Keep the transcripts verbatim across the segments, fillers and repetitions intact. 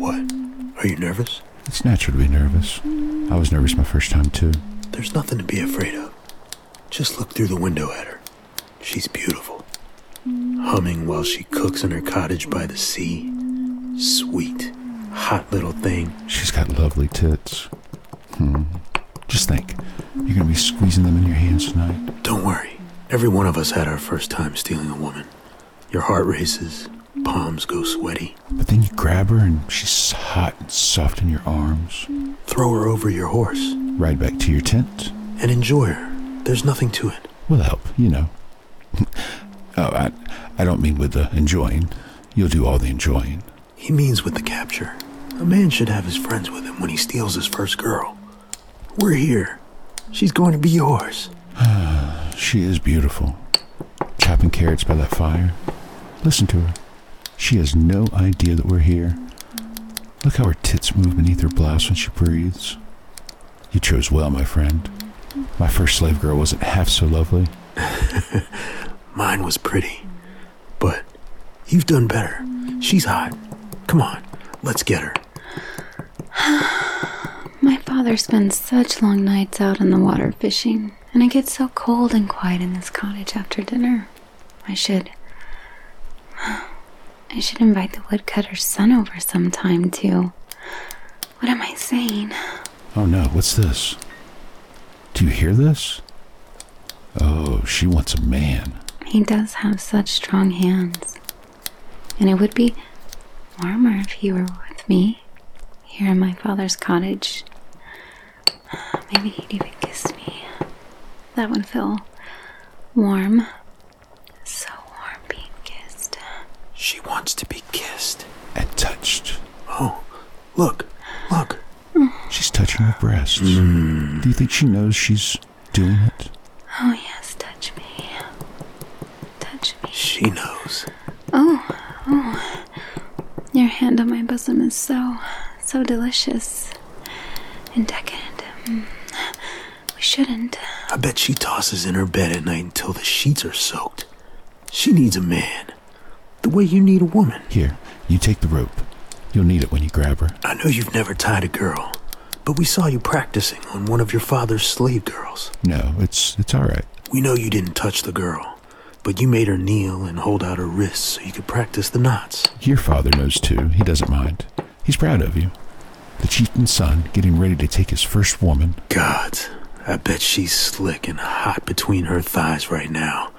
What? Are you nervous? It's natural to be nervous. I was nervous my first time, too. There's nothing to be afraid of. Just look through the window at her. She's beautiful. Humming while she cooks in her cottage by the sea. Sweet, hot little thing. She's got lovely tits. Hmm. Just think, you're going to be squeezing them in your hands tonight. Don't worry. Every one of us had our first time stealing a woman. Your heart races, palms go sweaty. But then you grab her and she's hot and soft in your arms. Throw her over your horse. Ride back to your tent. And enjoy her. There's nothing to it. We'll help, you know. oh, I, I don't mean with the enjoying. You'll do all the enjoying. He means with the capture. A man should have his friends with him when he steals his first girl. We're here. She's going to be yours. She is beautiful. Chopping carrots by that fire. Listen to her. She has no idea that we're here. Look how her tits move beneath her blouse when she breathes. You chose well, my friend. My first slave girl wasn't half so lovely. Mine was pretty. But you've done better. She's hot. Come on, let's get her. My father spends such long nights out in the water fishing, and it gets so cold and quiet in this cottage after dinner. I should... I should invite the woodcutter's son over sometime, too. What am I saying? Oh no, what's this? Do you hear this? Oh, she wants a man. He does have such strong hands. And it would be warmer if he were with me, here in my father's cottage. Maybe he'd even kiss me. That would feel warm. So warm being kissed. She wants to be kissed. And touched. Oh, look, look. She's touching her breasts. Mm. Do you think she knows she's doing it? Oh yes, touch me. Touch me. She knows. Oh, oh. Your hand on my bosom is so, so delicious. And decadent. Mm. We shouldn't. I bet she tosses in her bed at night until the sheets are soaked. She needs a man. The way you need a woman. Here, you take the rope. You'll need it when you grab her. I know you've never tied a girl, but we saw you practicing on one of your father's slave girls. No, it's it's all right. We know you didn't touch the girl, but you made her kneel and hold out her wrists so you could practice the knots. Your father knows too. He doesn't mind. He's proud of you. The chieftain's son getting ready to take his first woman. God, I bet she's slick and hot between her thighs right now.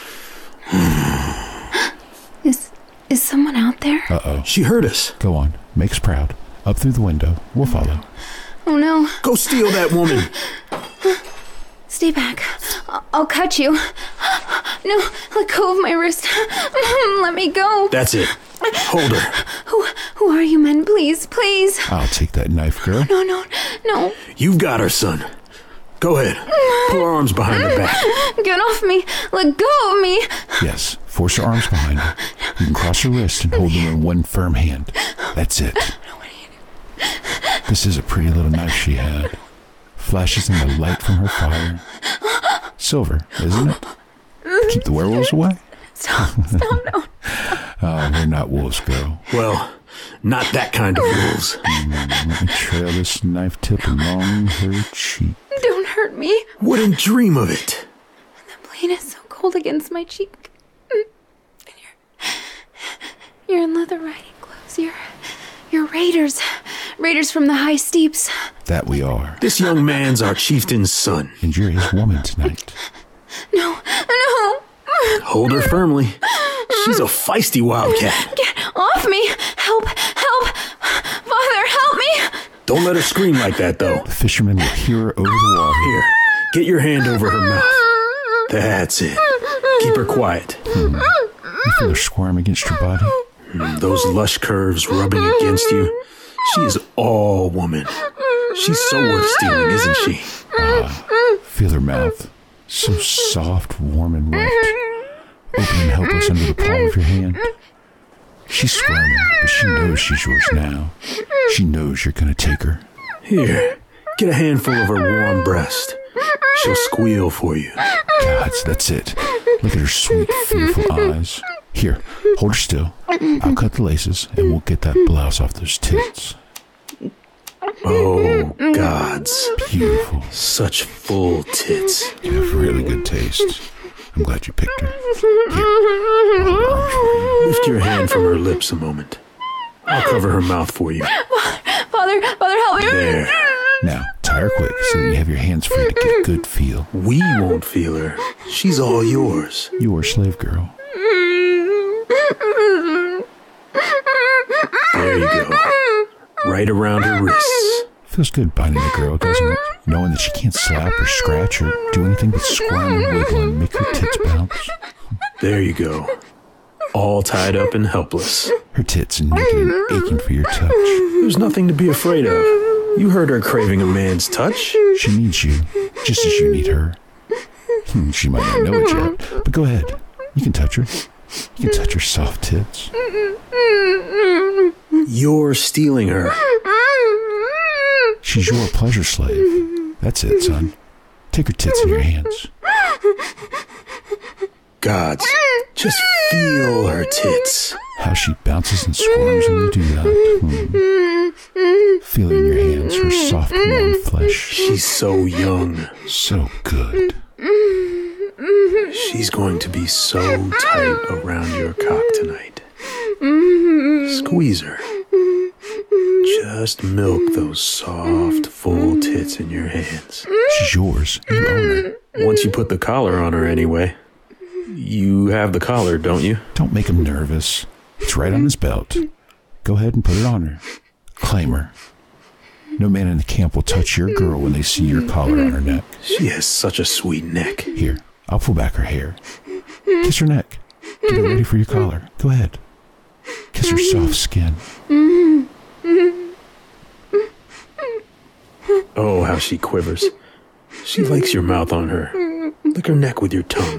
Is is someone out there? Uh-oh. She heard us. Go on. Make us proud. Up through the window. We'll follow. Oh no. Go steal that woman. Stay back. I- I'll cut you. No, let go of my wrist. Let me go. That's it. Hold her. Who who are you men? Please, please. I'll take that knife, girl. No, no, no. You've got her, son. Go ahead. Put her arms behind her back. Get off me. Let go of me. Yes. Force her arms behind her. You can cross her wrists and hold them in one firm hand. That's it. This is a pretty little knife she had. Flashes in the light from her fire. Silver, isn't it? Keep the werewolves away? Stop, stop, no. Oh, we're not wolves, girl. Well, not that kind of wolves. Mm, let me trail this knife tip along her cheek. Don't hurt me. Wouldn't dream of it. The blade is so cold against my cheek. And you're, you're in leather riding clothes. You're, you're raiders. Raiders from the high steeps. That we are. This young man's our chieftain's son. And you're his woman tonight. No, no. Hold her firmly. She's a feisty wildcat. Get off me. Help, help. Father, help me. Don't let her scream like that, though. The fisherman will hear her over the water. Here, get your hand over her mouth. That's it. Keep her quiet. Hmm. You feel her squirm against your body? Mm, those lush curves rubbing against you. She is all woman. She's so worth stealing, isn't she? Ah, feel her mouth. So soft, warm, and wet. Open and helpless under the palm of your hand. She's squirming, but she knows she's yours now. She knows you're gonna take her. Here, get a handful of her warm breast. She'll squeal for you. God, that's it. Look at her sweet, fearful eyes. Here, hold her still. I'll cut the laces, and we'll get that blouse off those tits. Oh, gods. Beautiful. Such full tits. You have really good taste. I'm glad you picked her. Here, hold her arms for you. Lift your hand from her lips a moment. I'll cover her mouth for you. Father, Father, help me. There. Now, tie her quick so that you have your hands free to get a good feel. We won't feel her. She's all yours. You are slave girl. There you go. Right around her wrists. Feels good binding a girl, doesn't it? Knowing that she can't slap or scratch or do anything but squirm and wiggle and make her tits bounce. There you go. All tied up and helpless. Her tits naked and aching for your touch. There's nothing to be afraid of. You heard her craving a man's touch. She needs you, just as you need her. Hmm, she might not know it yet, but go ahead. You can touch her. You can touch her soft tits. You're stealing her. She's your pleasure slave. That's it, son. Take her tits in your hands. Gods, just feel her tits. How she bounces and squirms when you do that. Hmm. Feel it in your hands, her soft, warm flesh. She's so young. So good. She's going to be so tight around your cock tonight. Squeeze her. Just milk those soft, full tits in your hands. She's yours. You own her. Once you put the collar on her anyway. You have the collar, don't you? Don't make him nervous. It's right on his belt. Go ahead and put it on her. Claim her. No man in the camp will touch your girl when they see your collar on her neck. She has such a sweet neck. Here, I'll pull back her hair. Kiss her neck. Get her ready for your collar. Go ahead. Kiss her soft skin. Oh, how she quivers. She likes your mouth on her. Lick her neck with your tongue.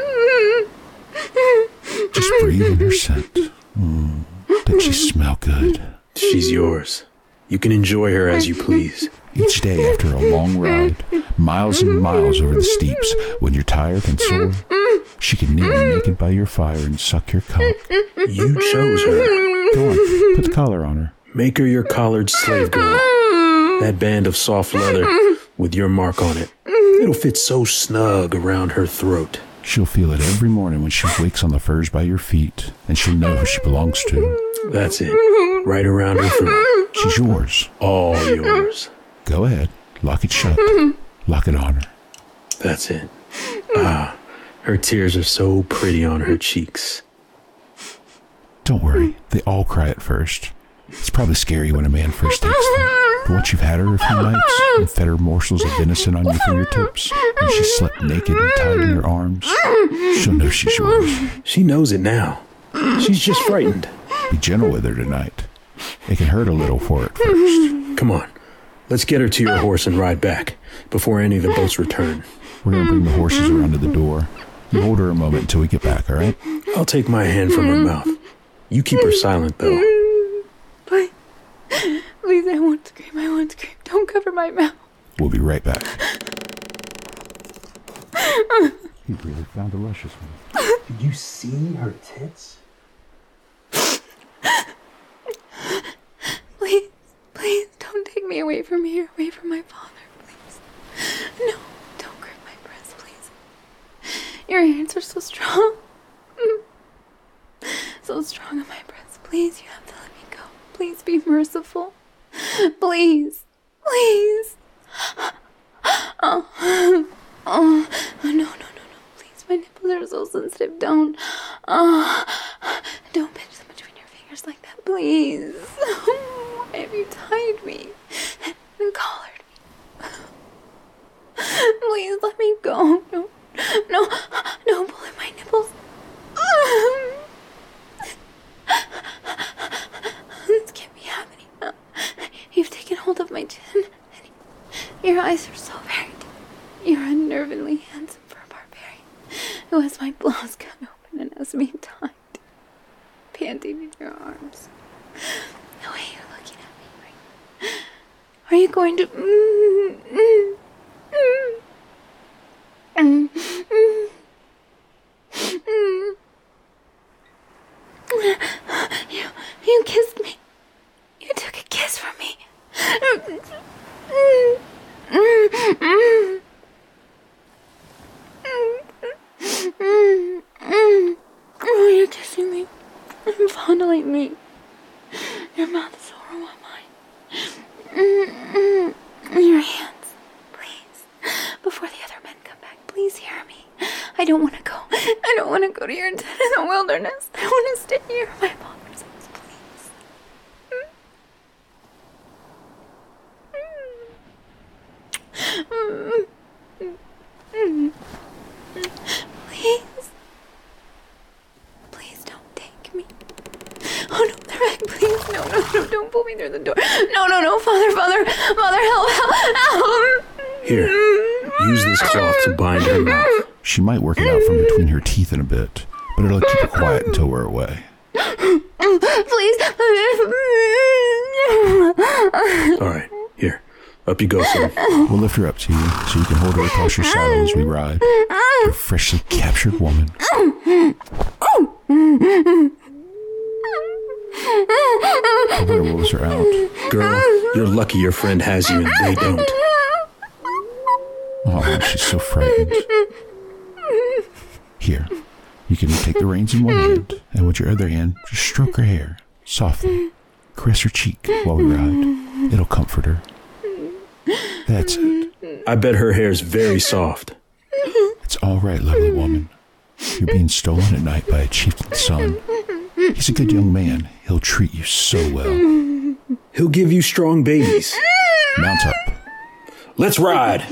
Just breathe in her scent. Mm, doesn't she smell good? She's yours. You can enjoy her as you please. Each day after a long ride, miles and miles over the steeps, when you're tired and sore, she can kneel naked by your fire and suck your cock. You chose her. Go on, put the collar on her. Make her your collared slave girl. That band of soft leather with your mark on it. It'll fit so snug around her throat. She'll feel it every morning when she wakes on the furs by your feet, and she'll know who she belongs to. That's it. Right around her throat. She's yours. All yours. Go ahead. Lock it shut. Lock it on her. That's it. Ah, her tears are so pretty on her cheeks. Don't worry. They all cry at first. It's probably scary when a man first takes them. But once you've had her a few nights and fed her morsels of venison on your fingertips, and she's slept naked and tied in your arms, she'll know she's yours. She knows it now. She's just frightened. Be gentle with her tonight. It can hurt a little for her at first. Come on. Let's get her to your horse and ride back before any of the boats return. We're going to bring the horses around to the door. You hold her a moment until we get back, all right? I'll take my hand from her mouth. You keep her silent, though. Please, please, I won't scream, I won't scream. Don't cover my mouth. We'll be right back. You really found a luscious one. Did you see her tits? Please, please, don't take me away from here, away from my father, please. No, don't grip my breast, please. Your hands are so strong. So strong on my breast. Please, you have to let me go. Please be merciful. Please, please. Oh, oh, oh no, no, no, no. Please, my nipples are so sensitive. Don't, oh, don't pinch them between your fingers like that, please. Why have you tied me and collared me? Please let me go. No, no, don't pull at my nipples. This can't be happening. You've taken hold of my chin. Your eyes are so very deep. You're unnervingly handsome for a barbarian who has my blouse cut open and has me tied, panting in your arms. The way you're looking at me right now. Are you going to... Mm, mm, mm, mm, mm, mm. eat me. Your mouth is over my mind. Your hands, please. Before the other men come back, please hear me. I don't want to go. I don't want to go to your tent in the wilderness. I want to stay here in my father's house, please. Please. Please don't take me. Oh no, they're right. Please, no, no, no, don't pull me through the door. No, no, no, Father, Father, Father, help, help, help. Here, use this cloth to bind her mouth. She might work it out from between her teeth in a bit, but it'll keep her quiet until we're away. Please. All right, here. Up you go, son. We'll lift her up to you so you can hold her across your saddle as we ride. Your freshly captured woman. The werewolves are out. Girl, you're lucky your friend has you and they don't. Oh, she's so frightened. Here, you can take the reins in one hand, and with your other hand, just stroke her hair, softly. Caress her cheek while we ride. It'll comfort her. That's it. I bet her hair's very soft. It's all right, lovely woman. You're being stolen at night by a chieftain's son. He's a good young man. He'll treat you so well. He'll give you strong babies. Mount up. Let's ride.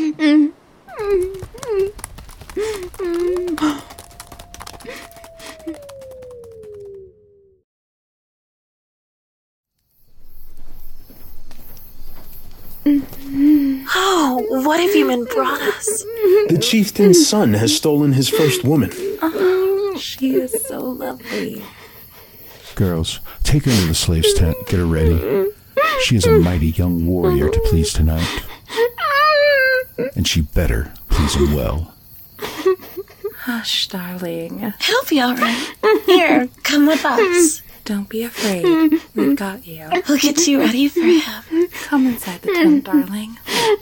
Oh, what have you men brought us? The chieftain's son has stolen his first woman. Oh, she is so lovely. Girls, take her into the slave's tent. Get her ready. She is a mighty young warrior to please tonight. And she better please him well. Hush, darling. He'll be all right. Here, come with us. Don't be afraid. We've got you. We'll get you ready for him. Come inside the tent, darling.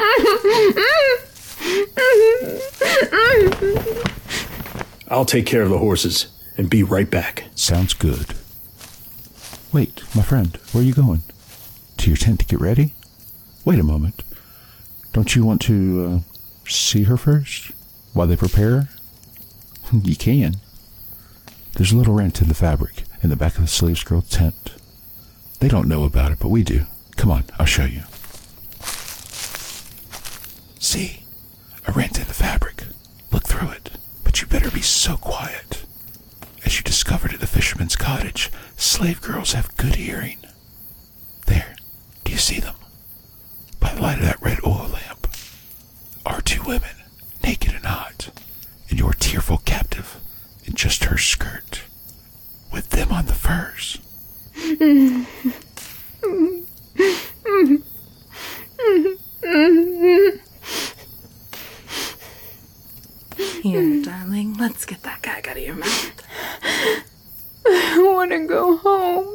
I'll take care of the horses and be right back. Sounds good. Wait, my friend, where are you going? To your tent to get ready? Wait a moment. Don't you want to uh, see her first? While they prepare her? You can. There's a little rent in the fabric in the back of the slave's girl tent. They don't know about it, but we do. Come on, I'll show you. See? A rent in the fabric. Look through it. But you better be so quiet. As you discovered at the fisherman's cottage, slave girls have good hearing. There. Do you see them? By the light of that red oil lamp are two women, naked and hot, and your tearful captive in just her skirt, with them on the furs. Here, darling, let's get that gag out of your mouth. I want to go home.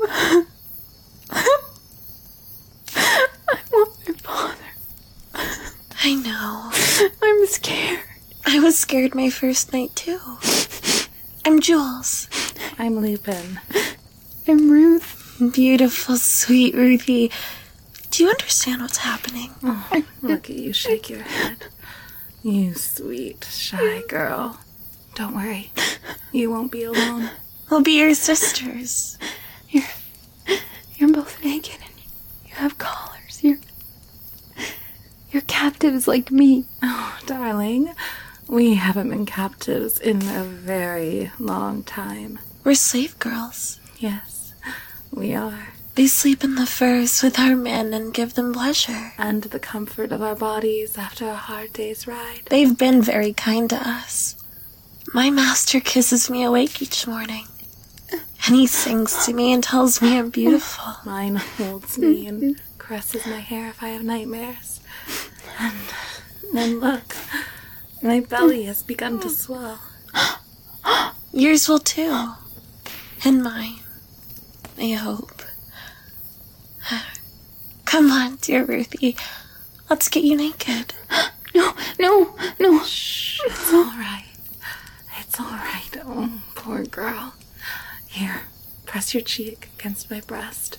I want my father. I know. I'm scared. I was scared my first night, too. I'm Jules. I'm Lupin. I'm Ruth. Beautiful, sweet Ruthie. Do you understand what's happening? Oh, look at you shake your head. You sweet, shy girl. Don't worry. You won't be alone. We'll be your sisters. You're, you're both naked and you have collars. You're, you're captives like me. Oh, darling. We haven't been captives in a very long time. We're slave girls. Yes, we are. We sleep in the furs with our men and give them pleasure. And the comfort of our bodies after a hard day's ride. They've been very kind to us. My master kisses me awake each morning. And he sings to me and tells me I'm beautiful. Mine holds me and caresses my hair if I have nightmares. And then look, my belly has begun to swell. Yours will too. And mine. I hope. Come on, dear Ruthie. Let's get you naked. No, no, no. Shh, it's all right. It's all right. Oh, poor girl. Here, press your cheek against my breast.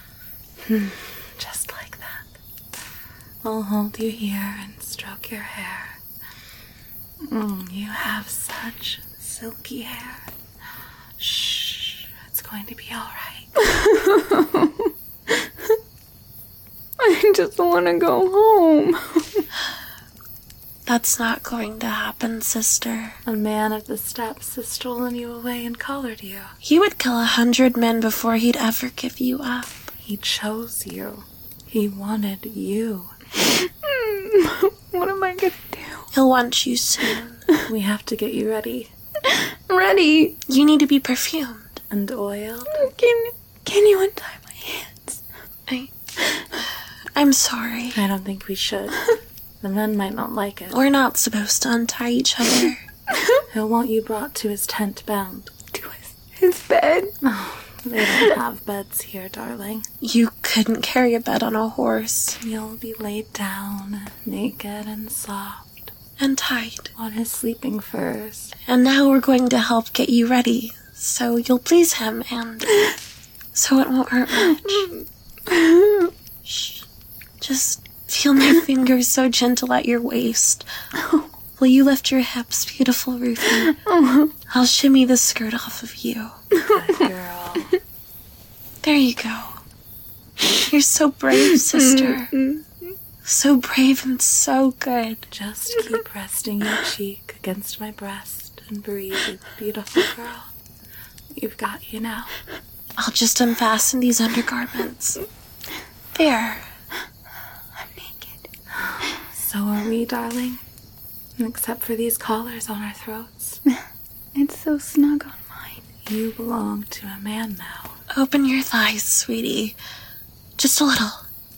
Just like that. I'll hold you here and stroke your hair. Mm, you have such silky hair. Shh, it's going to be all right. I just want to go home. That's not going to happen, sister. A man of the steppes has stolen you away and collared you. He would kill a hundred men before he'd ever give you up. He chose you. He wanted you. What am I gonna do? He'll want you soon. We have to get you ready. Ready? You need to be perfumed. And oiled. Can, can you untie my hands? I... I'm sorry. I don't think we should. The men might not like it. We're not supposed to untie each other. He'll want you brought to his tent bound. To his, his bed? Oh, they don't have beds here, darling. You couldn't carry a bed on a horse. You'll be laid down, naked and soft, And tight. on his sleeping furs. And now we're going to help get you ready, so you'll please him and so it won't hurt much. Shh. Just feel my fingers so gentle at your waist. Will you lift your hips, beautiful Ruthie? I'll shimmy the skirt off of you. Good girl. There you go. You're so brave, sister. So brave and so good. Just keep resting your cheek against my breast and breathe, beautiful girl. You've got you now. I'll just unfasten these undergarments. There. I'm naked. So are we, darling. Except for these collars on our throats. It's so snug on mine. You belong to a man now. Open your thighs, sweetie. Just a little.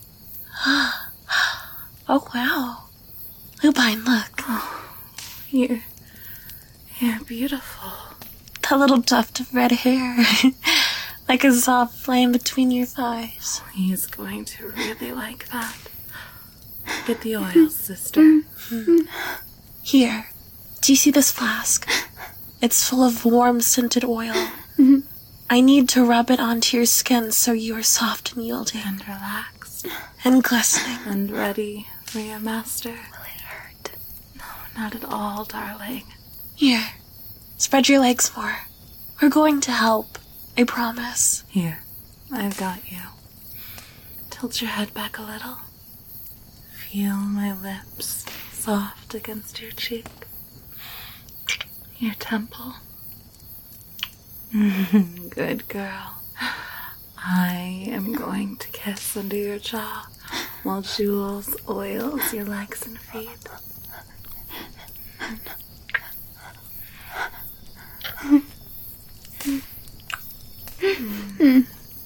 Oh, wow. Lupine, look. You're... you're beautiful. That little tuft of red hair. Like a soft flame between your thighs. He's going to really like that. Get the oils, sister. Here. Do you see this flask? It's full of warm, scented oil. I need to rub it onto your skin so you are soft and yielding. And relaxed. And glistening. And ready for your master. Will it hurt? No, not at all, darling. Here. Spread your legs more. We're going to help. I promise. Here, I've got you. Tilt your head back a little. Feel my lips soft against your cheek. Your temple. Good girl. I am going to kiss under your jaw while Jules oils your legs and feet. Mm.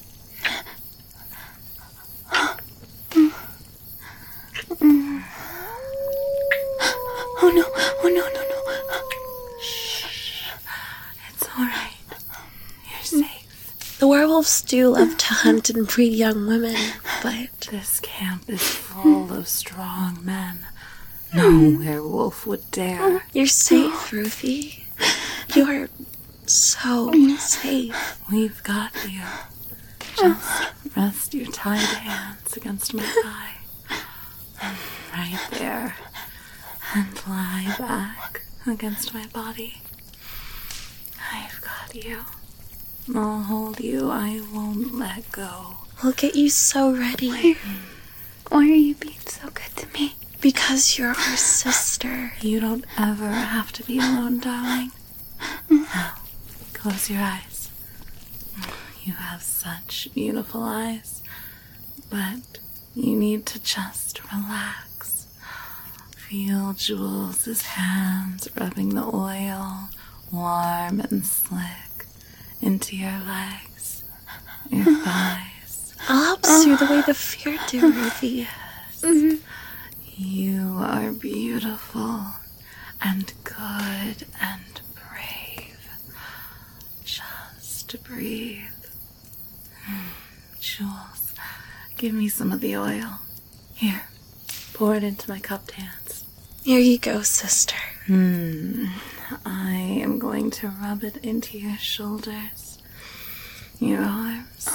Oh no, oh no, no, no. Shh. It's alright. You're safe. The werewolves do love to hunt and breed young women, but This camp is full of strong men. No werewolf would dare. you're safe, Ruthie. You're so safe. We've got you. Just rest your tied hands against my thigh. Right there. And lie back against my body. I've got you. I'll hold you. I won't let go. We'll get you so ready. Why are you being so good to me? Because you're our sister. You don't ever have to be alone, darling. Now, close your eyes. You have such beautiful eyes, but you need to just relax. Feel Jules' hands rubbing the oil, warm and slick, into your legs, your thighs. I'll help soothe away the fear, dear Ruthie. Yes. You are beautiful and good and brave. Just breathe. Jules, give me some of the oil. Here, pour it into my cupped hands. Here you go, sister. Hmm. I am going to rub it into your shoulders. your arms.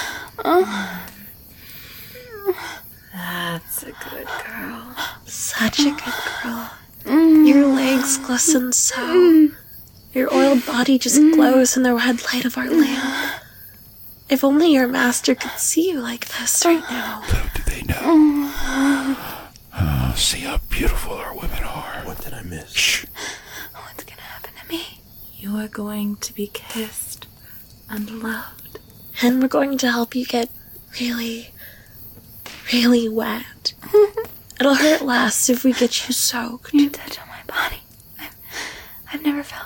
That's a good girl. Such a good girl. Your legs glisten so. Your oiled body just glows in the red light of our lamp. If only your master could see you like this right now. Little do they know. Oh, see how beautiful our women are. What did I miss? Shh. What's gonna happen to me? You are going to be kissed and loved. And we're going to help you get really, really wet. It'll hurt less if we get you soaked. You touch on my body. I've, I've never felt.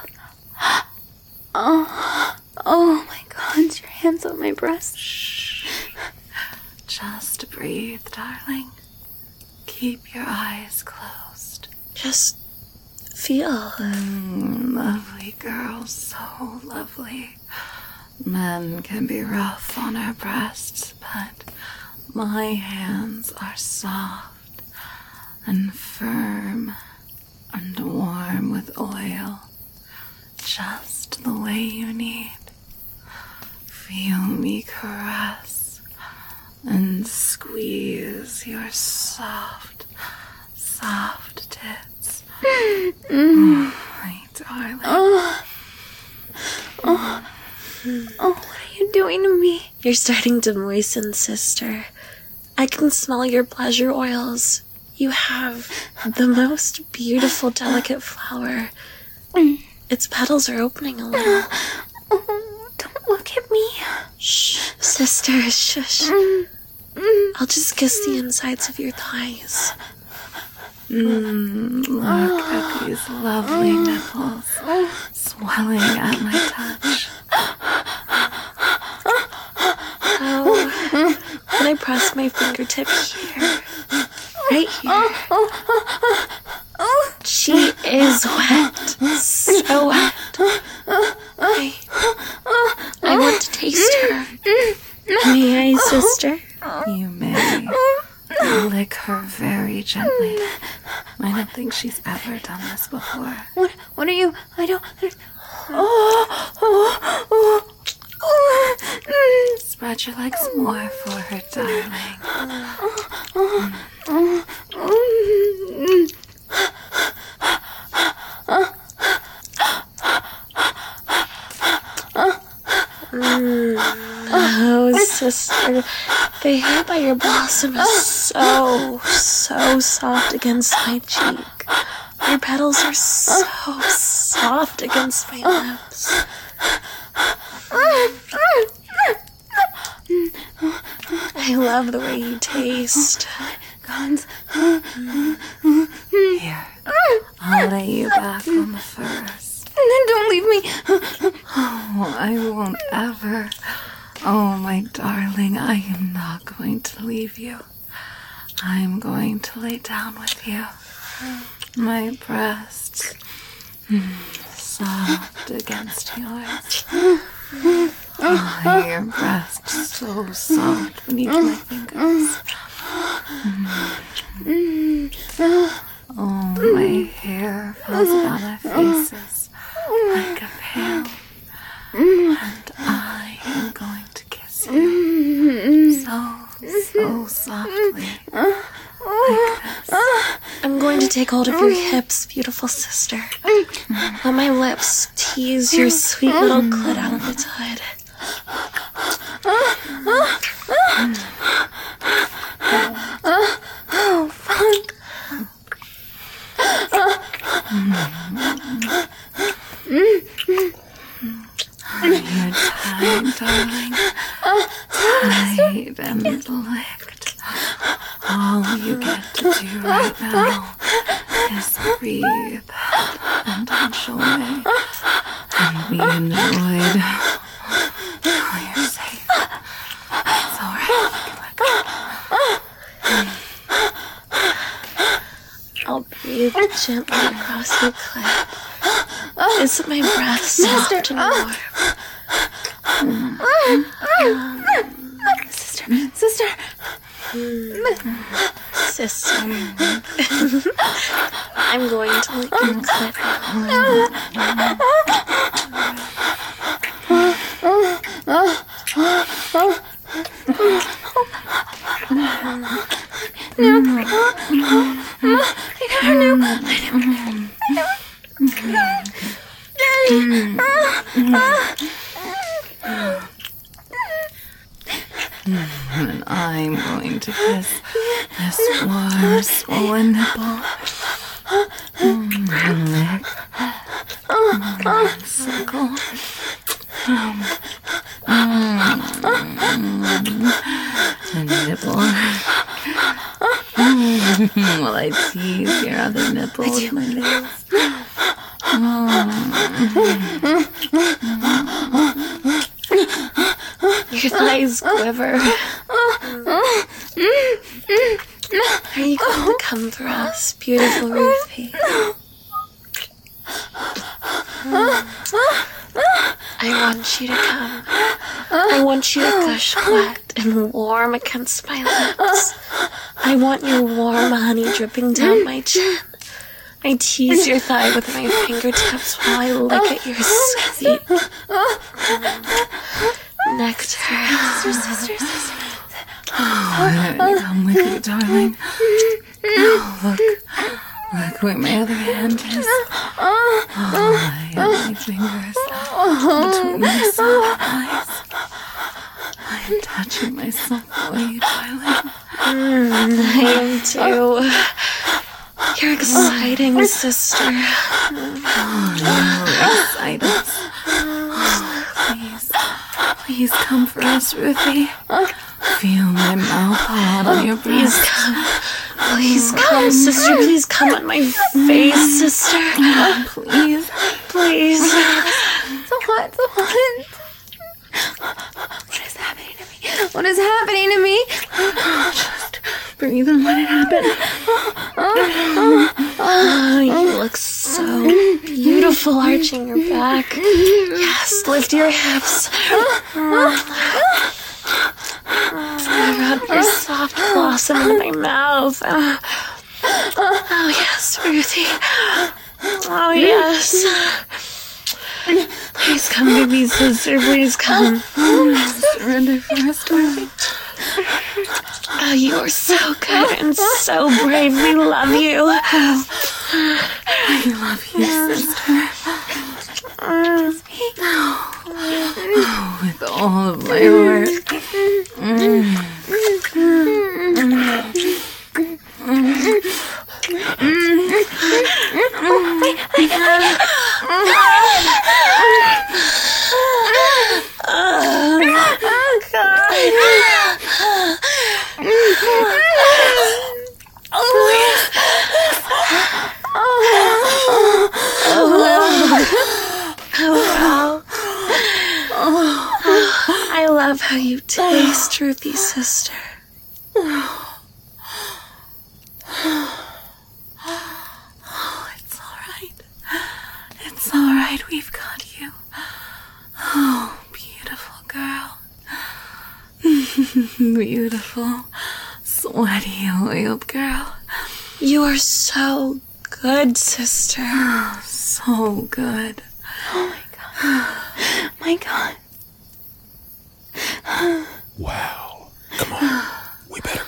Oh, oh my God! Your hands on my breast. Shh. Just breathe, darling. Keep your eyes closed. Just feel. Mm, lovely girl, so lovely. Men can be rough on our breasts, but my hands are soft and firm and warm with oil, just the way you need. Feel me caress and squeeze your soft, soft tits. Oh, my darling. Oh. Oh. Oh, what are you doing to me? You're starting to moisten, sister. I can smell your pleasure oils. You have the most beautiful, delicate flower. Its petals are opening a little. Oh, don't look at me. Shh, sister, shush. I'll just kiss the insides of your thighs. Mm, look at these lovely nipples swelling at my touch. Oh, can I press my fingertip here? Right here. She is wet. So wet. I, I want to taste her. May I, sister? You may lick her very gently. I don't think she's ever done this before. What? What are you? I don't. Oh, oh, oh, oh. Spread your legs more for her, darling. Oh, sister, the hair by your blossom is so, so soft against my cheek. Your petals are so soft against my lips. I love the way you taste. Guns. Here, I'll lay you back on the furs. And then don't leave me. Oh, I won't ever. Oh, my darling, I am not going to leave you. I'm going to lay down with you. My breasts soft against yours. Oh, your breasts so soft beneath my fingers. Oh, my hair falls about our faces like a veil. And I am going to kiss you so, so softly. Like this. I'm going to take hold of your hips, beautiful sister. Let my lips tease your sweet little clit out of its hood. Oh, fuck. You're tight, darling. Tight and licked. All you get to do right now is breathe and enjoy and be enjoyed. Oh, you're safe. It's alright. I'll breathe gently across your clit. Isn't my breath soft and warm? Sister, sister. Sister. I'm going to lick your clit. No. No. I never knew. I never knew. And I'm going to kiss this warm, swollen nipple. And lick. And suckle. The nipple. While I tease your other nipple with my nails. Your thighs quiver. Are you going to come for us, beautiful Ruthie? I want you to come. I want you to gush wet and warm against my lips. I want your warm honey dripping down my chin. I tease your thigh with my fingertips while I lick at your sweet nectar. Sister, sister, sister. Oh, come with you, darling. Oh, look. Look where my other hand is. Oh, I have my fingers between my soft eyes. I am touching myself for you, darling. Mm, I am too. You're exciting, sister. Oh, you excite us. Oh, please, please come for us, Ruthie. Feel my mouth hot on your Please breast. come. Please come, sister. Please come on my face, sister. Please. Please. So hot, so hot. What is happening to me? What is happening to me? Just breathe and let it happen. Oh, you look so beautiful arching your back. Yes, lift your hips. I rub your soft blossom in my mouth. Oh, yes, Ruthie. Oh, yes. Please come to me, sister. Please come. Surrender for us, darling. Oh, you are so good and so brave. We love you. I love you, sister. Oh, with all of my heart. Mm. I love how you taste, Ruthie, sister. Oh, it's all right. It's all right. We've got you. Oh, beautiful girl. Beautiful, sweaty, oiled girl. You are so good, sister. So good. Oh my god. My god. Wow. Come on. We better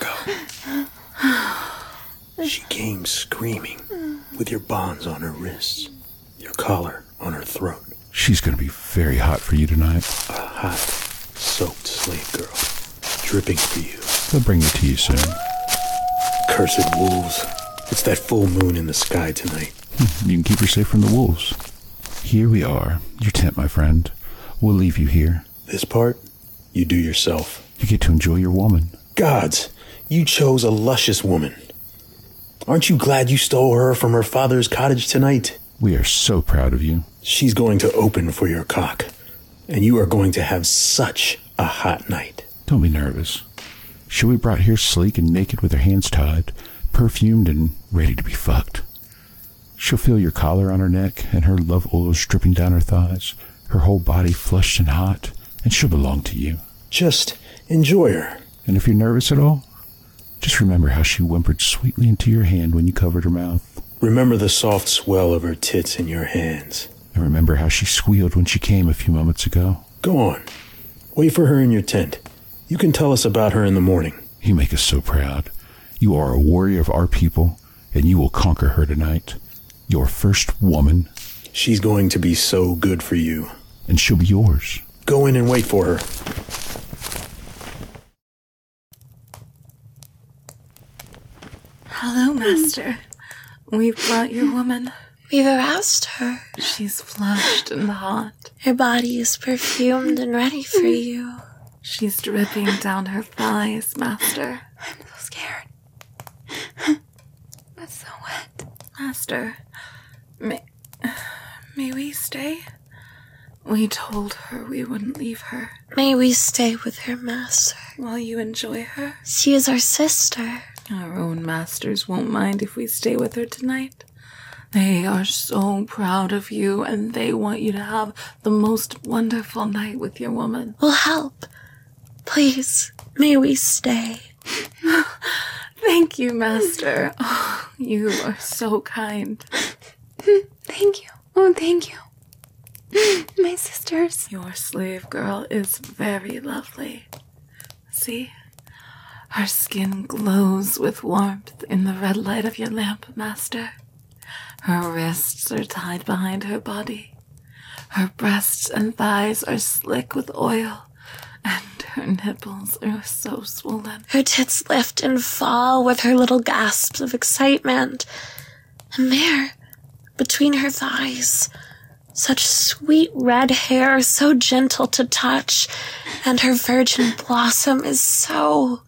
go. She came screaming with your bonds on her wrists, your collar on her throat. She's going to be very hot for you tonight. A hot, soaked slave girl, dripping for you. They'll bring it to you soon. Cursed wolves. It's that full moon in the sky tonight. You can keep her safe from the wolves. Here we are, your tent, my friend. We'll leave you here. This part, you do yourself. You get to enjoy your woman. Gods, you chose a luscious woman. Aren't you glad you stole her from her father's cottage tonight? We are so proud of you. She's going to open for your cock, and you are going to have such a hot night. Don't be nervous. She'll be brought here sleek and naked with her hands tied, perfumed and ready to be fucked. She'll feel your collar on her neck and her love oils dripping down her thighs, her whole body flushed and hot, and she'll belong to you. Just enjoy her. And if you're nervous at all, just remember how she whimpered sweetly into your hand when you covered her mouth. Remember the soft swell of her tits in your hands. And remember how she squealed when she came a few moments ago. Go on. Wait for her in your tent. You can tell us about her in the morning. You make us so proud. You are a warrior of our people, and you will conquer her tonight. Your first woman. She's going to be so good for you. And she'll be yours. Go in and wait for her. Hello, Master. We've brought your woman. We've aroused her. She's flushed and hot. Her body is perfumed and ready for you. She's dripping down her thighs, Master. I'm so scared. It's so wet. Master, may, may we stay? We told her we wouldn't leave her. May we stay with her, Master? While you enjoy her? She is our sister. Our own masters won't mind if we stay with her tonight. They are so proud of you, and they want you to have the most wonderful night with your woman. We'll help. Please, may we stay? Thank you, Master. Oh, you are so kind. Thank you. Oh, thank you. My sisters. Your slave girl is very lovely. See? Her skin glows with warmth in the red light of your lamp, Master. Her wrists are tied behind her body. Her breasts and thighs are slick with oil, and her nipples are so swollen. Her tits lift and fall with her little gasps of excitement. And there, between her thighs, such sweet red hair, so gentle to touch, and her virgin blossom is so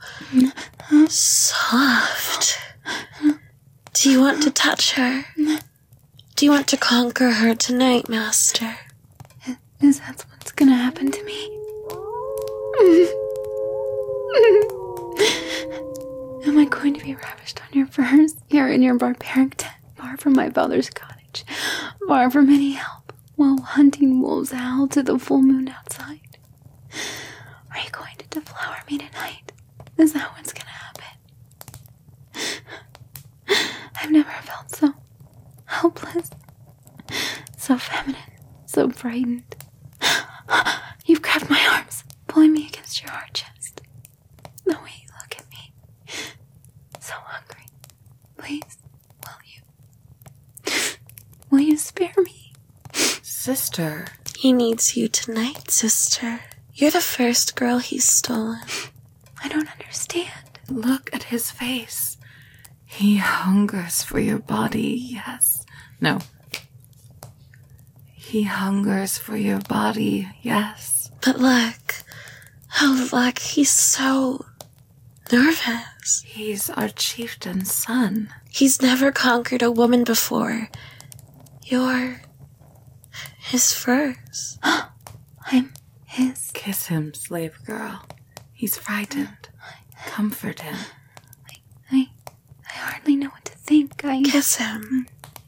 soft. Do you want to touch her? Do you want to conquer her tonight, Master? Is that what's gonna happen to me? Am I going to be ravished on your furs here in your barbaric tent, far from my father's cottage, far from any help, while hunting wolves howl to the full moon outside? Are you going to deflower me tonight? Is that what's gonna happen? I've never felt so helpless, so feminine, so frightened. You've grabbed my arms, pulling me against your hard chest. The way you look at me, so hungry. Please, will you? Will you spare me? Sister. He needs you tonight, sister. You're the first girl he's stolen. I don't understand. Look at his face. He hungers for your body, yes. No. He hungers for your body, yes. But look, oh look, he's so nervous. He's our chieftain's son. He's never conquered a woman before. You're his first. I'm his. Kiss him, slave girl. He's frightened. Comfort him. I, I hardly know what to think. I Kiss him.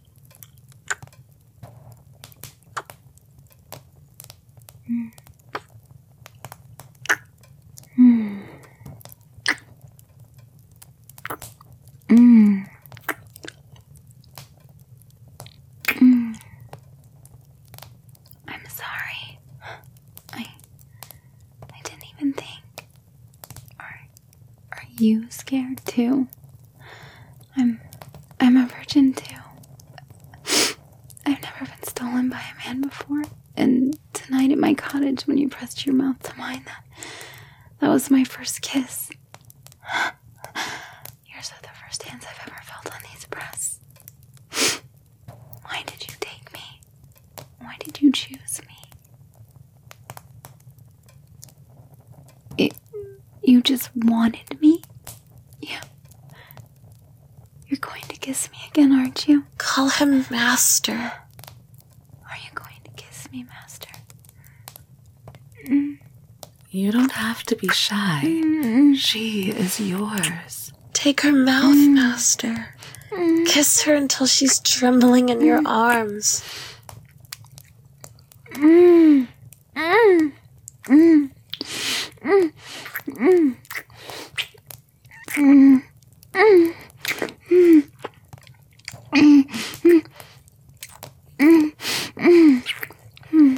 Mm. Mm. Mm. I'm sorry. I I didn't even think. Are are you scared too? I'm I'm a virgin too. I've never been stolen by a man before, and tonight at my cottage when you pressed your mouth to mine, that that was my first kiss. Yours are the first hands I've ever felt on these breasts. Why did you take me? Why did you choose me? It, you just wanted me? You, you're going to kiss me again, aren't you? Call him Master. Are you going to kiss me, Master? Mm. You don't have to be shy. Mm. She is yours. Take her mouth, mm. Master. Mm. Kiss her until she's trembling in mm. your arms. Mm. Mm. Mm. Mm. Mm. Mm. Mm. Mm. Mm. Mm. Mm. Mm.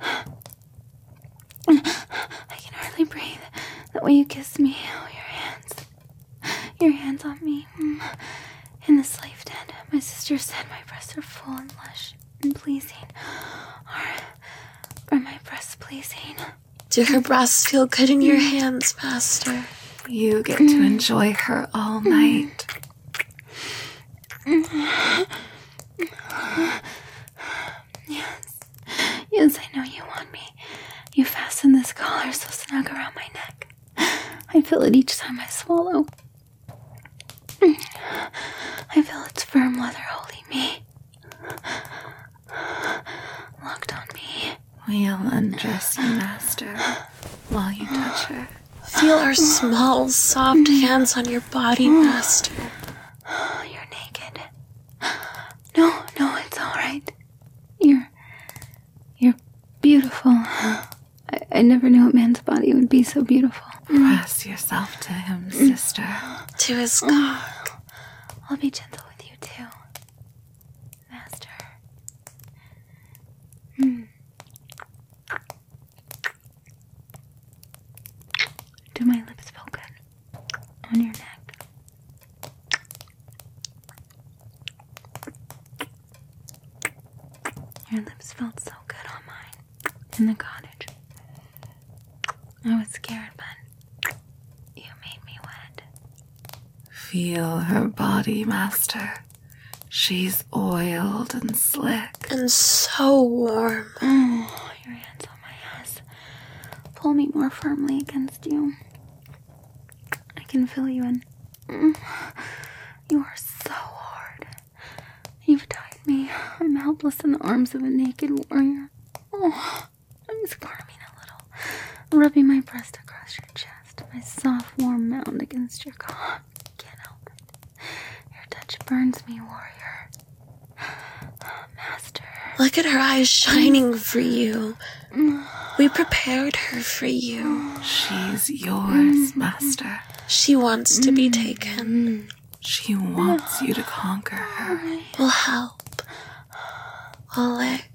I can hardly breathe. The way you kiss me, oh, your hands and pleasing? Or are my breasts pleasing? Do her breasts feel good in your hands, Master? You get to enjoy her all night. Yes. Yes, I know you want me. You fasten this collar so snug around my neck. I feel it each time I swallow. I feel its firm leather holding me. Locked on me. We'll undress you, Master, while you touch her. Feel her small, soft hands on your body, Master. You're naked. No, no, it's all right. You're... You're beautiful. I, I never knew a man's body would be so beautiful. Press yourself to him, sister. To his cock. I'll be gentle with you, too. Master. Hmm. Do my lips feel good? On your neck? Your lips felt so good on mine. In the cottage. I was scared, but you made me wet. Feel her body, Master. She's oiled and slick. And so warm. Oh, your hands on my ass. Pull me more firmly against you. I can feel you in. You are so hard. You've tied me. I'm helpless in the arms of a naked warrior. Oh, I'm squirming a little, rubbing my breast across your chest, my soft, warm mound against your cock. Can't help it. Your touch burns me, warrior. Master. Look at her eyes shining for you. We prepared her for you. She's yours, Master. She wants to be taken. She wants you to conquer her. We'll help. We'll lick.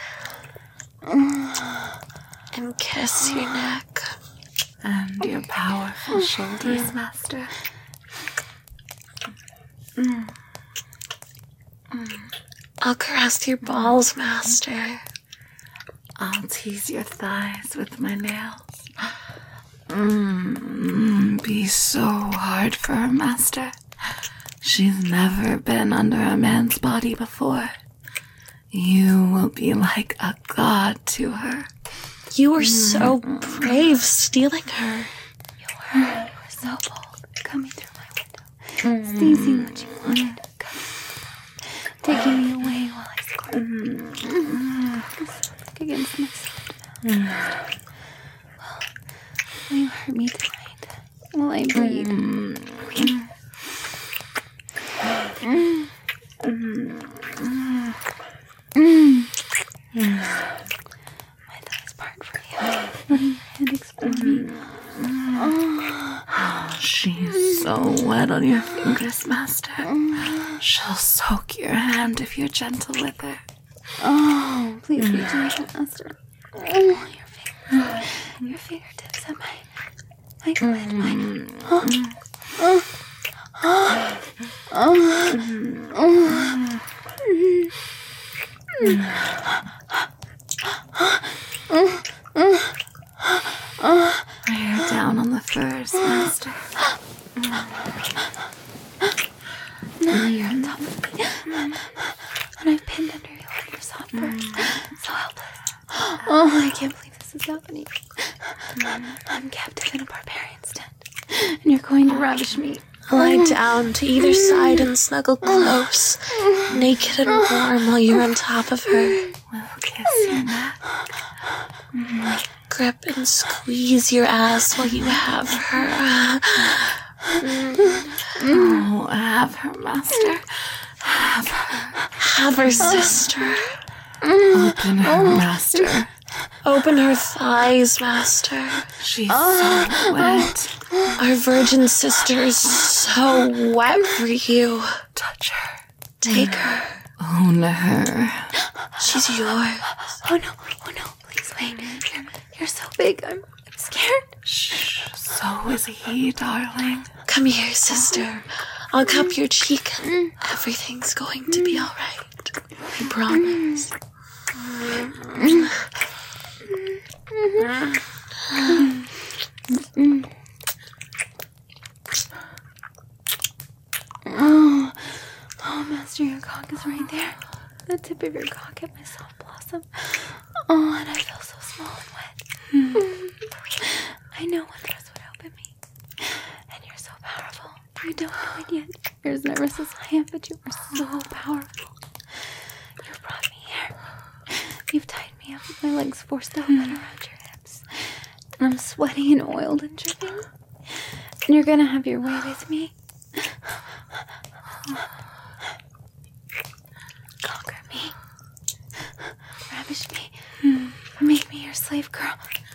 And kiss your neck. And your powerful shoulders, Master. I'll caress your balls, Master. I'll tease your thighs with my nails. Mm, be so hard for her, Master. She's never been under a man's body before. You will be like a god to her. You were so brave stealing her. You were. You were so bold, coming through my window, seizing what you wanted, taking me away while I squirmed against myself. Well, will you hurt me tonight? Will I bleed? My thighs part for you. Letting your hand explore me. She's so wet on your fingers, Master. She'll soak your hand if you're gentle with her. Oh, please be gentle, Master. Oh, your finger, your fingertips at my, my clit, my. Oh, oh, oh, oh, oh. Lay her down on the furs, Master. Now you're on top of me, and I've pinned under you on your soft fur, so helpless. Oh, I can't believe this is happening. I'm captive in a barbarian's tent, and you're going to ravish me. Lie down to either side and snuggle close, naked and warm while you're on top of her. We'll kiss your neck. Grip and squeeze your ass while you have her. Oh, have her, Master. Have her. Have her, sister. Open her, Master. Open her thighs, Master. She's so wet. Our virgin sister is so wet for you. Touch her. Take her. Own her. She's yours. Oh no, oh no, please wait. You're, you're so big, I'm, I'm scared. Shh. So is he, darling. Come here, sister. I'll cup your cheek and everything's going to be alright. I promise. Oh, oh, Master, your cock is right there. The tip of your cock at my soft blossom. Oh, and I feel so small and wet. I know one thrust would open me. And you're so powerful. You don't know it yet. You're as nervous as I am, but you are so powerful. You've brought me here. You've tied me up with my legs forced open around your hips. And I'm sweaty and oiled and dripping. And you're gonna have your way with me. Conquer me. Ravish me. Make me your slave girl.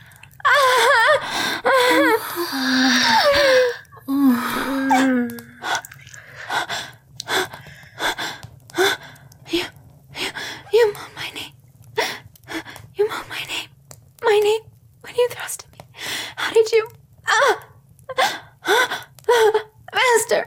You, you, you moaned my name. You moaned my name. My name when you thrust at me. How did you? Ah! Master!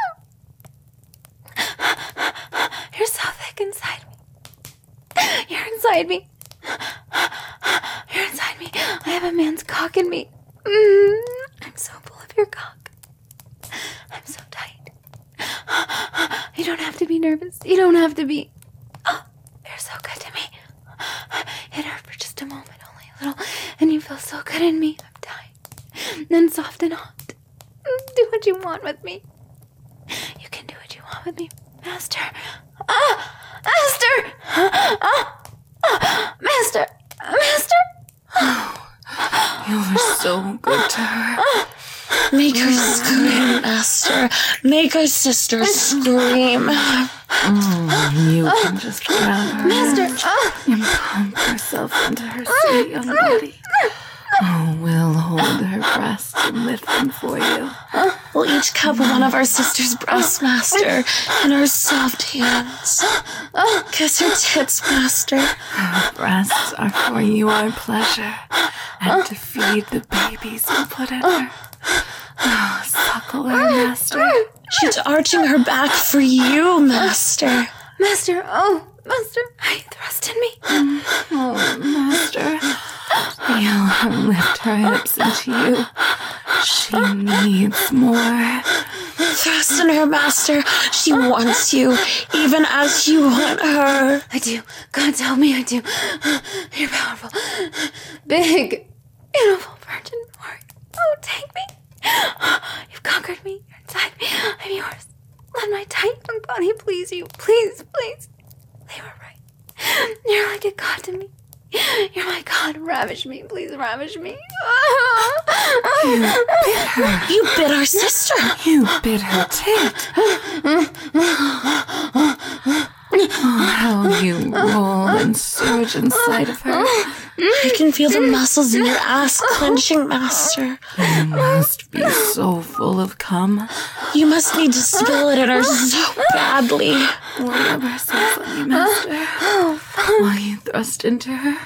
You're so thick inside me. You're inside me. You're inside me. I have a man's cock in me. Mm, I'm so full of your cock. I'm so tight. You don't have to be nervous. You don't have to be. Oh, you're so good to me. It hurt for just a moment, only a little, and you feel so good in me. I'm tight. And soft and hot. Do what you want with me. You can do what you want with me, Master. Ah! Master! Ah! Ah! Master! Master! You were so good to her. Make her scream, Master. Make our sister scream. Mm, you can just grab her Master! Ah! and pump herself into her sweet young body. Oh, we'll hold her breasts and lift them for you. We'll each cup one of our sister's breasts, Master, in our soft hands. Kiss her tits, Master. Her breasts are for your pleasure and to feed the babies you put in her. Oh, suckle her, Master. She's arching her back for you, Master. Master! Oh! Master! I thrust in me. Oh, Master. Feel her lift her hips into you. She needs more. Thrust in her, Master. She wants you, even as you want her. I do. God help me, I do. You're powerful. Big. Beautiful Virgin Mary. Oh, take me. You've conquered me. You're inside me. I'm yours. Let my tight young body please you. Please, please. They were right. You're like a god to me. You're my god. Ravish me. Please ravish me. You bit her. You bit our sister. You bit her tit. Oh, how you roll and surge inside of her. I can feel the muscles in your ass clenching, Master. You must be so full of cum. You must need to spill it in her so badly. Whatever so funny, Master. While you thrust into her.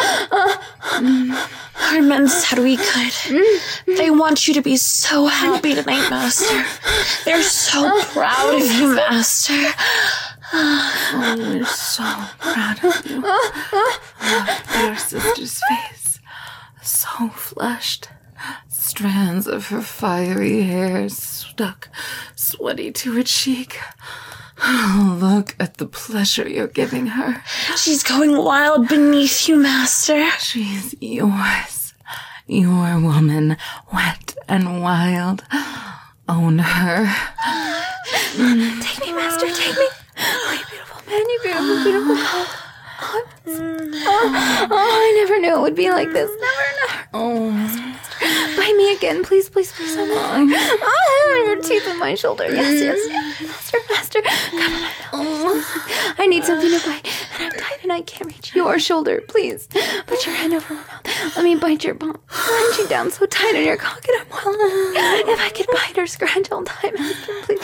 Our men said we could. They want you to be so happy tonight, Master. They're so proud of you, Master. Oh, we're so proud of you. Look at your sister's face. So flushed. Strands of her fiery hair stuck sweaty to her cheek. Oh, look at the pleasure you're giving her. She's going wild beneath you, Master. She's yours. Your woman, wet and wild. Own her. Take me, Master. Take me. Oh, you beautiful man. You beautiful, beautiful. Oh, oh, oh, I never knew it would be like this. Never, never. Oh, Bite me again, please, please, please. Oh, oh, your teeth on my shoulder. Yes, yes, yes. Master, master. Cover my mouth. I need something to bite, and I'm tight and I can't reach your shoulder. Please, put your hand over my mouth. Let me bite your palm. Punch you down so tight on your cock, and I'm well. If I could bite or scratch all time, master, please.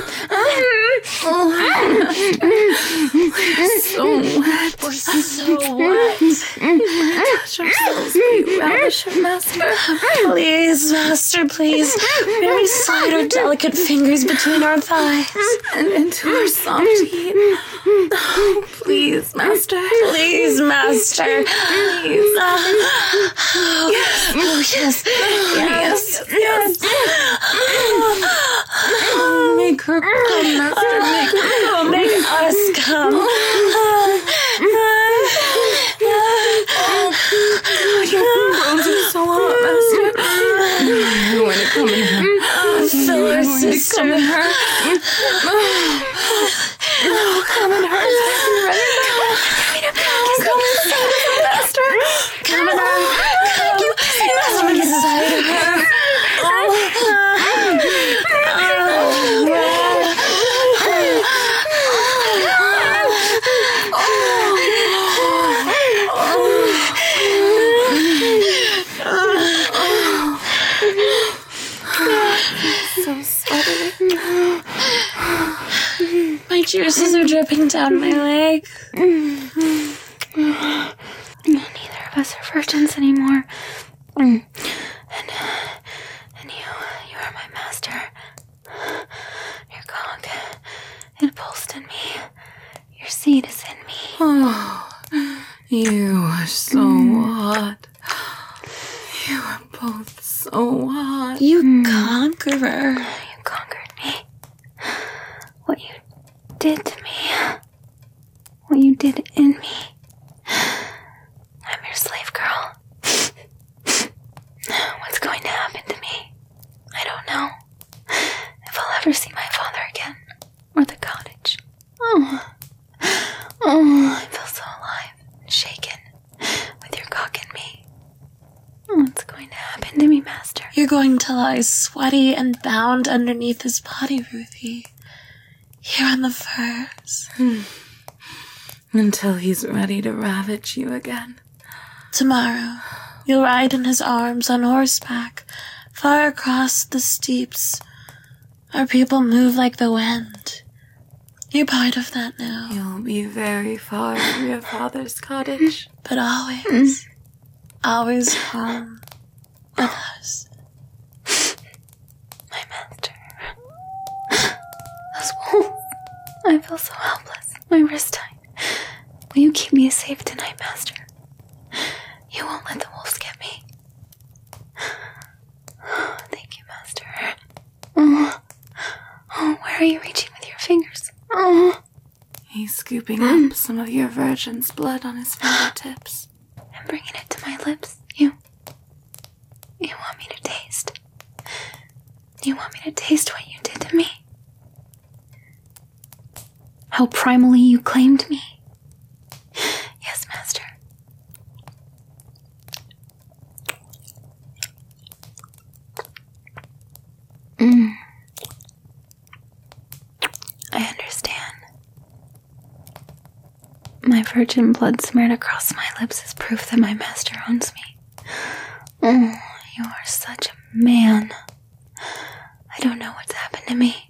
so wet. We're so wet. Touch ourselves, we ravish her, Master. Please, Master, please. May we slide our delicate fingers between our thighs. And into her soft heat. Please, Master. Please, Master. Please. Yes. Oh, yes. Yes. Yes. Oh, make her come, Master. Make her come. Make us come. God, your bones are so hot, Master. You're going to come in her. Fill her, sister. Come in her. Oh, come in her. You ready? Come in, Master. Come in her. Come. Come inside of her. So sweaty. My juices are dripping down my leg. Neither of us are virgins anymore. And, and you, you are my master. Your cock, it pulsed in me. Your seed is in me. Oh, you are so hot. You are both so hot. You conqueror. You conquered me. What you did to me. What you did in me. I'm your slave girl. What's going to happen to me? I don't know. If I'll ever see my father again. Or the cottage. Oh. Oh, I feel so alive and shaken with your cock in me. What's going to happen to me, Master? You're going to lie sweaty and bound underneath his body, Ruthie. Here on the furs. Until he's ready to ravage you again. Tomorrow, you'll ride in his arms on horseback, far across the steeps. Our people move like the wind. You're part of that now. You'll be very far from your father's cottage. But always, always home with us. My master. Those wolves. I feel so helpless. My wrist tight. Will you keep me safe tonight, Master? You won't let the wolves get me. Thank you, Master. Oh, oh, where are you reaching with your fingers? Oh. He's scooping up some of your virgin's blood on his fingertips. And bringing it to my lips. You... You want me to taste? You want me to taste what you did to me? How primally you claimed me? Yes, Master. Mm. I understand. My virgin blood smeared across my lips is proof that my master owns me. Oh, you are such a man. I don't know what's happened to me.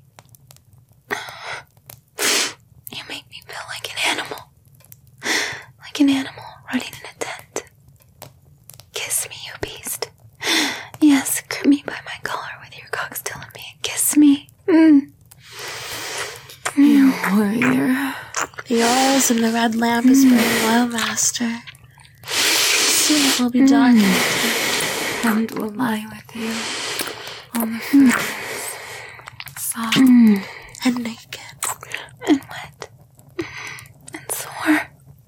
You make me feel like an animal. Like an animal running in a tent. Kiss me, you beast. Yes, grip me by my collar with your cock still in me and kiss me. Mm. You warrior. The oils and the red lamp is burning low, Master. Soon it will be dark. And will lie with you on the furs. Soft And naked. And wet. And sore.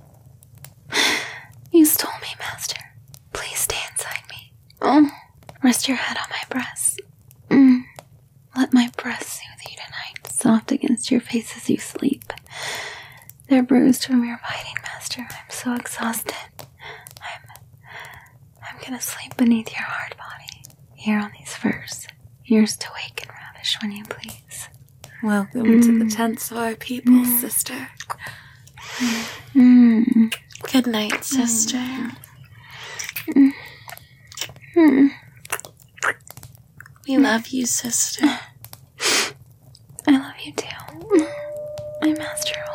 You stole me, Master. Please stay inside me. Oh, rest your head on my breast. Mm. Let my breast soothe you tonight, soft against your face as you sleep. They're bruised from your biting, Master. I'm so exhausted. I'm... I'm gonna sleep beneath your hard body, here on these furs. Yours to wake and ravish when you please. Welcome Mm. to the tents of our people, mm. sister. Mm. Good night, sister. Mm. Mm. We love you, sister. I love you too. My master will